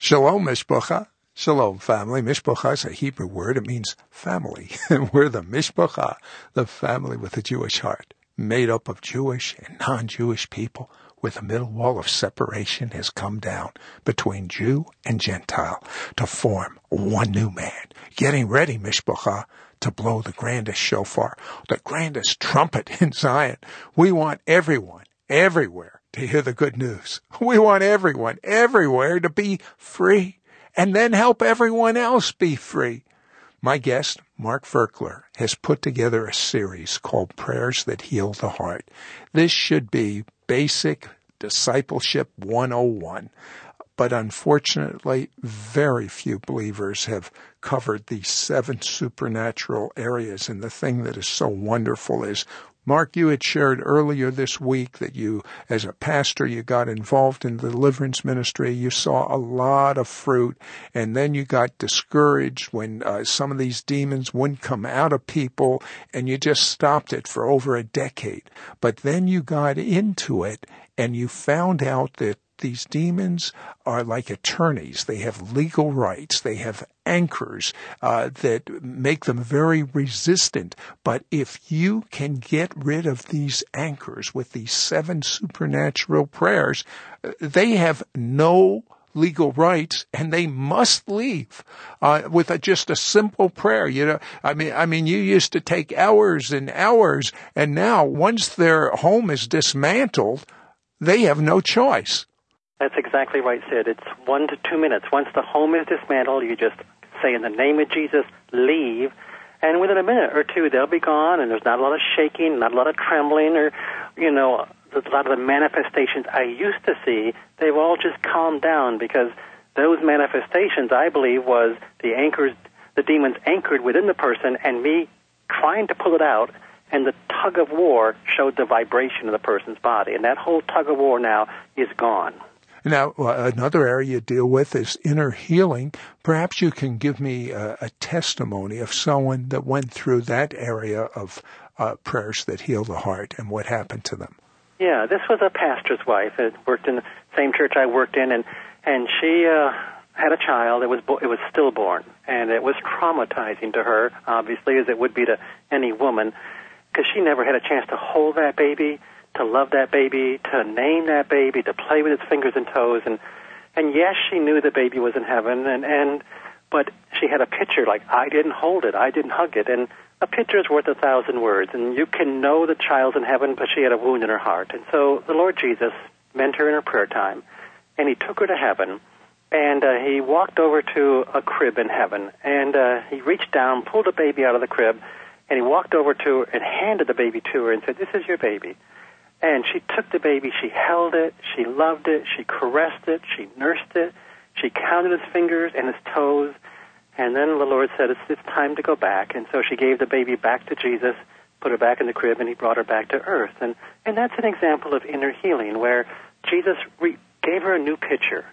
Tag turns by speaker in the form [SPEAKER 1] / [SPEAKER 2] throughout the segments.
[SPEAKER 1] Shalom, Mishpacha. Shalom, family. Mishpacha is a Hebrew word. It means family. And we're the Mishpacha, the family with a Jewish heart, made up of Jewish and non-Jewish people, where the middle wall of separation has come down between Jew and Gentile to form one new man. Getting ready, Mishpacha, to blow the grandest shofar, the grandest trumpet in Zion. We want everyone, everywhere, to hear the good news. We want everyone, everywhere, to be free, and then help everyone else be free. My guest, Mark Virkler, has put together a series called Prayers That Heal the Heart. This should be basic discipleship 101. But unfortunately, very few believers have covered these 7 supernatural areas. And the thing that is so wonderful is, Mark, you had shared earlier this week that you, as a pastor, you got involved in the deliverance ministry. You saw a lot of fruit, and then you got discouraged when some of these demons wouldn't come out of people, and you just stopped it for over a decade. But then you got into it, and you found out that these demons are like attorneys. They have legal rights. They have anchors that make them very resistant. But if you can get rid of these anchors with these 7 supernatural prayers, they have no legal rights, and they must leave with just a simple prayer. You know, I mean, you used to take hours and hours, and now once their home is dismantled, they have no choice.
[SPEAKER 2] That's exactly right, Sid. It's 1 to 2 minutes. Once the home is dismantled, you just say, in the name of Jesus, leave, and within a minute or two, they'll be gone, and there's not a lot of shaking, not a lot of trembling, or, a lot of the manifestations I used to see, they've all just calmed down, because those manifestations, I believe, was the demons anchored within the person, and me trying to pull it out, and the tug of war showed the vibration of the person's body, and that whole tug of war now is gone.
[SPEAKER 1] Now, another area you deal with is inner healing. Perhaps you can give me a testimony of someone that went through that area of prayers that heal the heart and what happened to them.
[SPEAKER 2] Yeah, this was a pastor's wife that worked in the same church I worked in, and she had a child. It was stillborn, and it was traumatizing to her, obviously, as it would be to any woman, because she never had a chance to hold that baby, to love that baby, to name that baby, to play with its fingers and toes, and yes, she knew the baby was in heaven, but she had a picture, like, I didn't hold it, I didn't hug it, and a picture is worth 1,000 words, and you can know the child's in heaven, but she had a wound in her heart, and so the Lord Jesus met her in her prayer time, and He took her to heaven, and He walked over to a crib in heaven, and He reached down, pulled the baby out of the crib, and He walked over to her and handed the baby to her and said, "This is your baby." And she took the baby, she held it, she loved it, she caressed it, she nursed it, she counted its fingers and its toes, and then the Lord said, it's time to go back. And so she gave the baby back to Jesus, put her back in the crib, and He brought her back to earth. And that's an example of inner healing, where Jesus gave her a new picture,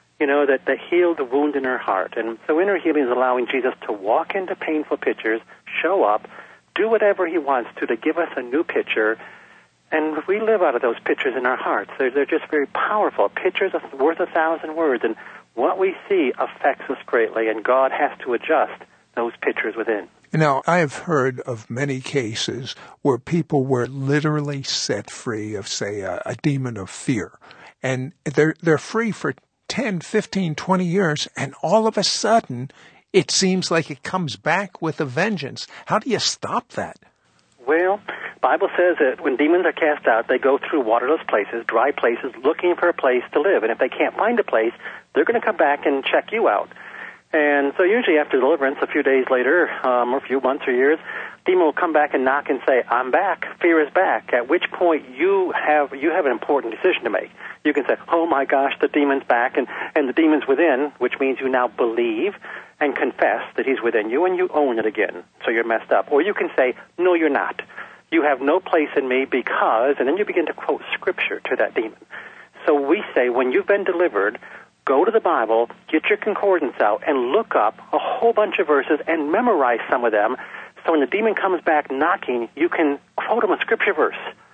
[SPEAKER 2] that healed the wound in her heart. And so inner healing is allowing Jesus to walk into painful pictures, show up, do whatever He wants to give us a new picture. And we live out of those pictures in our hearts. They're just very powerful. Pictures are worth 1,000 words, and what we see affects us greatly, and God has to adjust those pictures within.
[SPEAKER 1] Now, I've heard of many cases where people were literally set free of, say, a demon of fear, and they're free for 10, 15, 20 years, and all of a sudden, it seems like it comes back with a vengeance. How do you stop that?
[SPEAKER 2] Well, the Bible says that when demons are cast out, they go through waterless places, dry places, looking for a place to live. And if they can't find a place, they're going to come back and check you out. And so usually after deliverance, a few days later, or a few months or years, demon will come back and knock and say, "I'm back. Fear is back." At which point you have an important decision to make. You can say, "Oh my gosh, the demon's back," and the demon's within, which means you now believe and confess that he's within you, and you own it again, so you're messed up. Or you can say, "No, you're not. You have no place in me because," and then you begin to quote Scripture to that demon. So we say, when you've been delivered, go to the Bible, get your concordance out, and look up a whole bunch of verses and memorize some of them, so when the demon comes back knocking, you can quote him a Scripture verse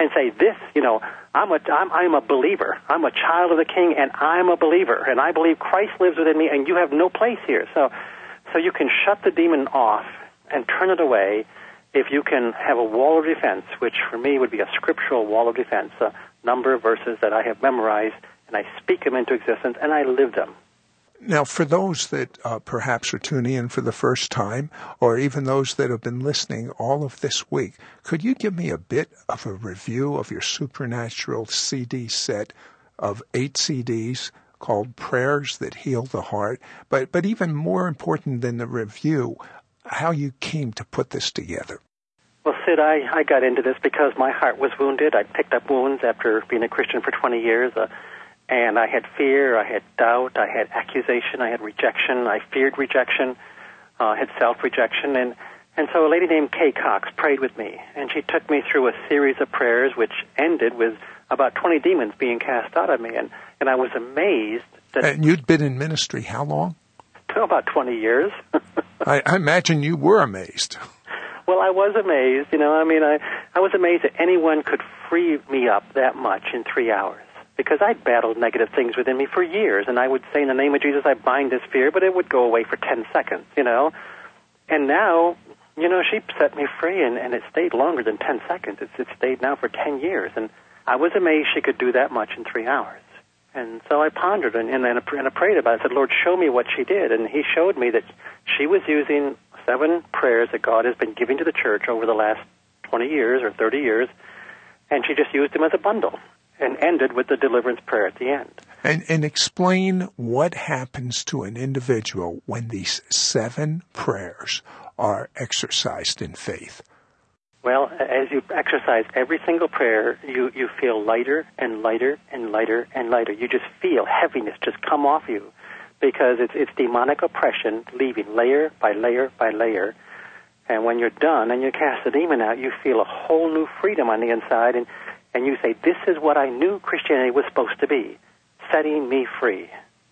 [SPEAKER 2] and say, this, I'm a believer. I'm a child of the King, and I'm a believer, and I believe Christ lives within me, and you have no place here. So you can shut the demon off and turn it away if you can have a wall of defense, which for me would be a scriptural wall of defense, a number of verses that I have memorized, and I speak them into existence, and I live them.
[SPEAKER 1] Now, for those that perhaps are tuning in for the first time, or even those that have been listening all of this week, could you give me a bit of a review of your Supernatural CD set of 8 CDs called Prayers That Heal the Heart? But even more important than the review, how you came to put this together.
[SPEAKER 2] Well, Sid, I got into this because my heart was wounded. I picked up wounds after being a Christian for 20 years. And I had fear, I had doubt, I had accusation, I had rejection, I feared rejection, had self-rejection. And so a lady named Kay Cox prayed with me, and she took me through a series of prayers which ended with about 20 demons being cast out of me. And I was amazed that...
[SPEAKER 1] And you'd been in ministry how long?
[SPEAKER 2] About 20 years.
[SPEAKER 1] I imagine you were amazed.
[SPEAKER 2] Well, I was amazed. I was amazed that anyone could free me up that much in 3 hours. Because I'd battled negative things within me for years, and I would say, in the name of Jesus, I bind this fear, but it would go away for 10 seconds, And now, she set me free, and it stayed longer than 10 seconds. It stayed now for 10 years, and I was amazed she could do that much in 3 hours. And so I pondered and I prayed about it. I said, Lord, show me what she did. And he showed me that she was using 7 prayers that God has been giving to the church over the last 20 years or 30 years, and she just used them as a bundle. And ended with the deliverance prayer at the end.
[SPEAKER 1] And explain what happens to an individual when these 7 prayers are exercised in faith.
[SPEAKER 2] Well, as you exercise every single prayer, you feel lighter and lighter and lighter and lighter. You just feel heaviness just come off you because it's demonic oppression leaving layer by layer by layer. And when you're done and you cast the demon out, you feel a whole new freedom on the inside, and you say, this is what I knew Christianity was supposed to be, setting me free.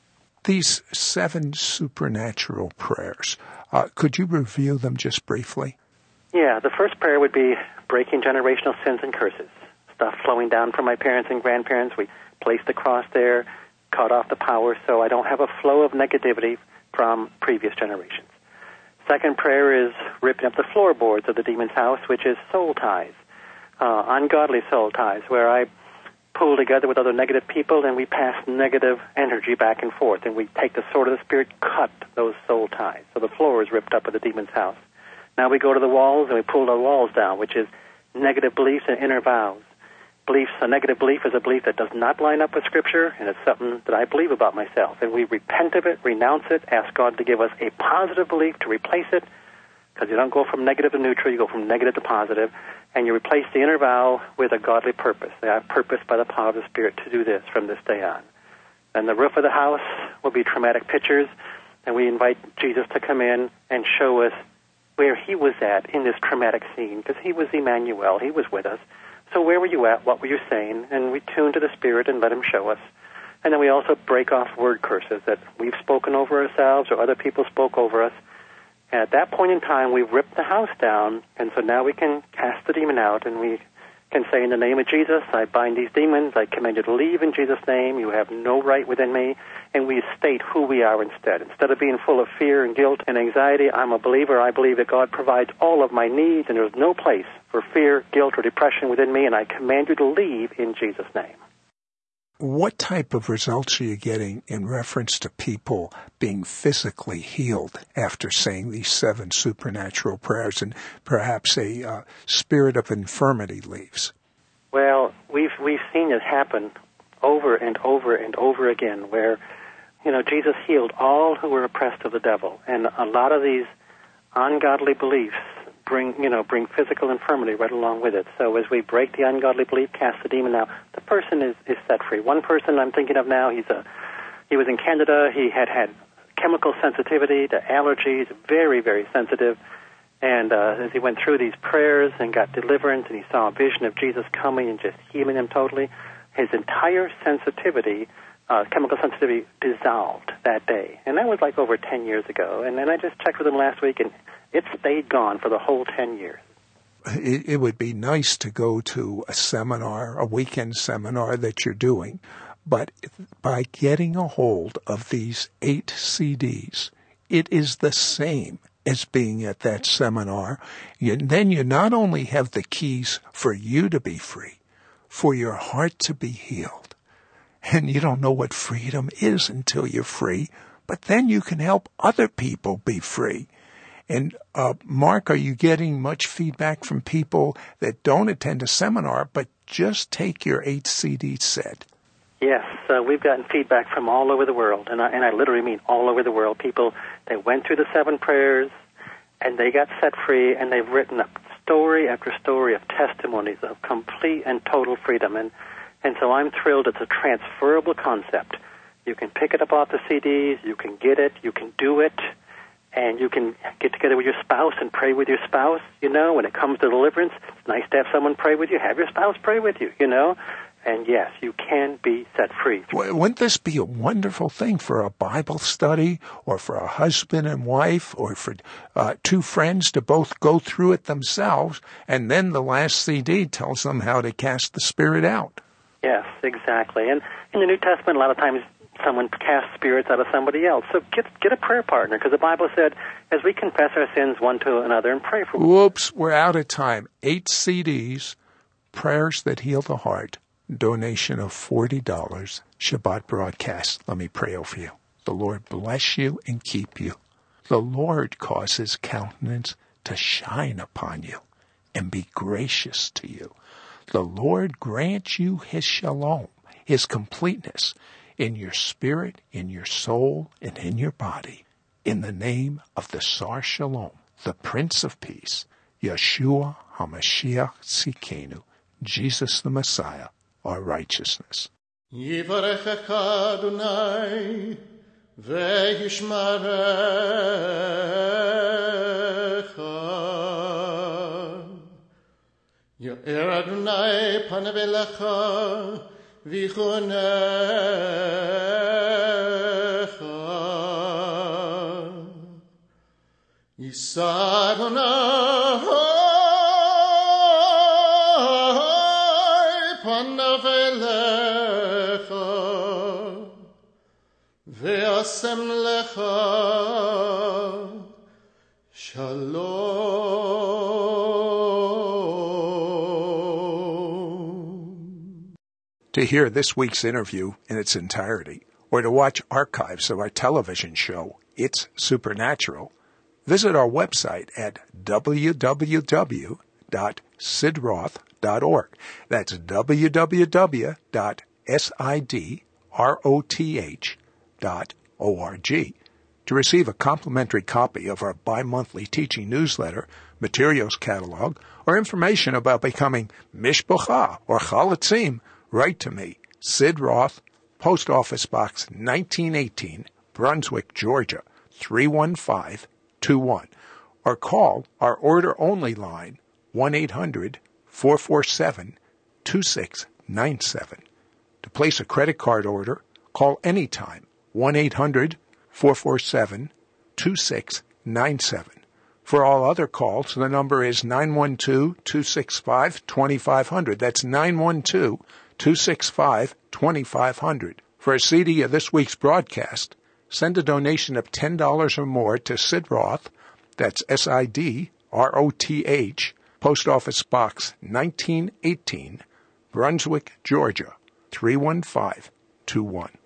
[SPEAKER 1] These 7 supernatural prayers, could you review them just briefly?
[SPEAKER 2] Yeah, the first prayer would be breaking generational sins and curses. Stuff flowing down from my parents and grandparents. We placed the cross there, cut off the power so I don't have a flow of negativity from previous generations. Second prayer is ripping up the floorboards of the demon's house, which is soul ties. Ungodly soul ties, where I pull together with other negative people and we pass negative energy back and forth, and we take the sword of the Spirit, cut those soul ties. So the floor is ripped up of the demon's house. Now we go to the walls and we pull the walls down, which is negative beliefs and inner vows. A negative belief is a belief that does not line up with Scripture, and it's something that I believe about myself. And we repent of it, renounce it, ask God to give us a positive belief to replace it, because you don't go from negative to neutral, you go from negative to positive. And you replace the inner vow with a godly purpose. I have purpose by the power of the Spirit to do this from this day on. And the roof of the house will be traumatic pictures, and we invite Jesus to come in and show us where he was at in this traumatic scene, because he was Emmanuel, he was with us. So where were you at? What were you saying? And we tune to the Spirit and let him show us. And then we also break off word curses that we've spoken over ourselves or other people spoke over us. And at that point in time, we rip the house down, and so now we can cast the demon out, and we can say, in the name of Jesus, I bind these demons, I command you to leave in Jesus' name, you have no right within me, and we state who we are instead. Instead of being full of fear and guilt and anxiety, I'm a believer, I believe that God provides all of my needs, and there's no place for fear, guilt, or depression within me, and I command you to leave in Jesus' name.
[SPEAKER 1] What type of results are you getting in reference to people being physically healed after saying these 7 supernatural prayers, and perhaps a spirit of infirmity leaves?
[SPEAKER 2] Well, we've seen it happen over and over and over again, where Jesus healed all who were oppressed of the devil, and a lot of these ungodly beliefs bring physical infirmity right along with it. So as we break the ungodly belief, cast the demon out, the person is set free. One person I'm thinking of now, he was in Canada. He had chemical sensitivity to allergies, very, very sensitive. And as he went through these prayers and got deliverance, and he saw a vision of Jesus coming and just healing him totally, his entire sensitivity, chemical sensitivity, dissolved that day. And that was like over 10 years ago. And then I just checked with him last week, and it stayed gone for the whole 10 years.
[SPEAKER 1] it would be nice to go to a seminar, a weekend seminar that you're doing, but by getting a hold of these 8 CDs, it is the same as being at that seminar. Then you not only have the keys for you to be free, for your heart to be healed, and you don't know what freedom is until you're free, but then you can help other people be free. And Mark, are you getting much feedback from people that don't attend a seminar but just take your 8 CD set?
[SPEAKER 2] Yes, we've gotten feedback from all over the world, and I literally mean all over the world. People, they went through the 7 prayers, and they got set free, and they've written up story after story of testimonies of complete and total freedom. And so I'm thrilled. It's a transferable concept. You can pick it up off the CDs, you can get it, you can do it, and you can get together with your spouse and pray with your spouse. When it comes to deliverance, it's nice to have someone pray with you. Have your spouse pray with you, And yes, you can be set free.
[SPEAKER 1] Wouldn't this be a wonderful thing for a Bible study, or for a husband and wife, or for 2 friends to both go through it themselves, and then the last CD tells them how to cast the spirit out?
[SPEAKER 2] Yes, exactly. And in the New Testament, a lot of times someone casts spirits out of somebody else. So get a prayer partner, because the Bible said, as we confess our sins one to another and pray for them.
[SPEAKER 1] Whoops, we're out of time. 8 CDs, Prayers That Heal the Heart, donation of $40, Shabbat broadcast. Let me pray over you. The Lord bless you and keep you. The Lord cause his countenance to shine upon you and be gracious to you. The Lord grant you his shalom, his completeness, in your spirit, in your soul, and in your body. In the name of the Sar Shalom, the Prince of Peace, Yeshua HaMashiach Tzidkenu, Jesus the Messiah, our righteousness.
[SPEAKER 3] Yivarechecha Adonai ve'yishmarecha. Yo'er Adonai panav elecha v'chunecha. Yisa Adonai panav elecha ve'asem lecha shalom.
[SPEAKER 1] To hear this week's interview in its entirety, or to watch archives of our television show, It's Supernatural, visit our website at www.sidroth.org. That's www.sidroth.org. To receive a complimentary copy of our bi-monthly teaching newsletter, materials catalog, or information about becoming Mishpocha or Chalatzim, write to me, Sid Roth, Post Office Box 1918, Brunswick, Georgia, 31521, or call our order-only line, 1-800-447-2697. To place a credit card order, call anytime, 1-800-447-2697. For all other calls, the number is 912-265-2500. That's 912-265-2500. For a CD of this week's broadcast, send a donation of $10 or more to Sid Roth, that's SIDROTH, Post Office Box 1918, Brunswick, Georgia, 31521.